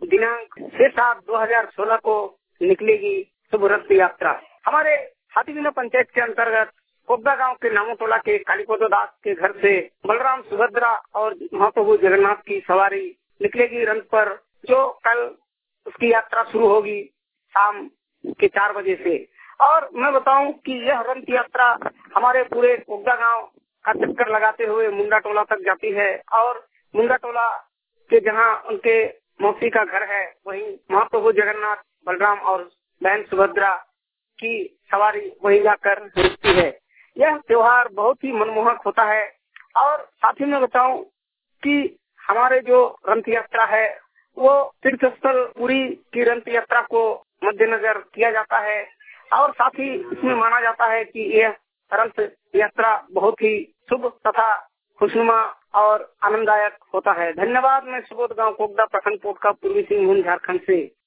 दिनांक 6/7/2016 को निकलेगी शुभ रथ यात्रा। हमारे हाथीबिना पंचायत के अंतर्गत कोबदा गांव के नामोटोला के कालीपद दास के घर से बलराम सुभद्रा और महाप्रभु जगन्नाथ की सवारी निकलेगी रथ पर, जो कल उसकी यात्रा शुरू होगी शाम के 4 बजे से। और मैं बताऊं कि यह रथ यात्रा हमारे पूरे कोबदा गांव का चक्कर लगाते हुए मुंडा टोला तक जाती है और मुंडा टोला के जहां उनके मौसी का घर है वहीं महाप्रभु जगन्नाथ, बलराम और बहन सुभद्रा की सवारी वहीं जाकर रुकती है। यह त्योहार बहुत ही मनमोहक होता है। और साथ ही में बताऊं कि हमारे जो रथ यात्रा है वो तीर्थ स्थल पुरी की रथ यात्रा को मद्देनजर किया जाता है और साथ ही इसमें माना जाता है कि यह रथ यात्रा बहुत ही शुभ तथा खुशनुमा और आनंददायक होता है। धन्यवाद। मैं सुबोध गांव कोबदा प्रखंड पोटका, पूर्वी सिंहभूम, झारखंड से।